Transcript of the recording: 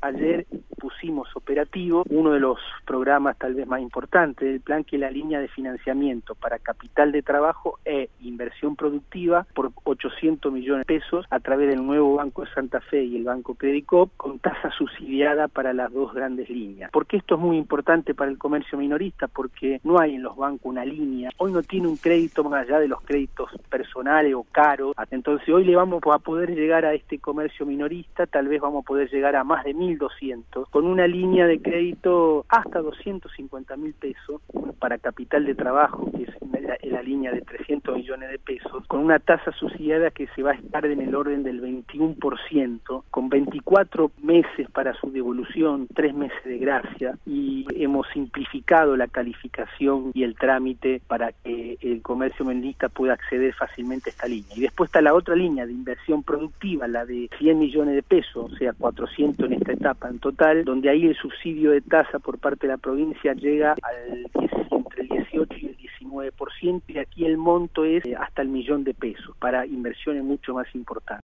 ayer pusimos operativo uno de los programas tal vez más importantes del plan, que es la línea de financiamiento para capital de trabajo e inversión productiva por 800 millones de pesos a través del nuevo Banco de Santa Fe y el Banco Credicop, con tasa subsidiada para las dos grandes líneas. ¿Por qué esto es muy importante para el comercio minorista? Porque no hay en los bancos una línea. Hoy no tiene un crédito más allá de los créditos personales o caros. Entonces hoy le vamos a poder llegar a este comercio minorista, tal vez vamos a poder llegar a más de 1.200, con una línea de crédito hasta 250.000 pesos para capital de trabajo, que es la línea de 300 millones de pesos, con una tasa subsidiada que se va a estar en el orden del 21%, con 24 meses para su devolución, 3 meses de gracia, y hemos simplificado la calificación y el trámite para que el comercio minorista pueda acceder fácilmente a esta línea. Y después está la otra línea de inversión productiva, la de 100 millones de pesos, o sea, 400 en esta etapa en total, donde ahí el subsidio de tasa por parte de la provincia llega entre el 18 y el 19%, y aquí el monto es hasta el 1.000.000 de pesos para inversiones mucho más importantes.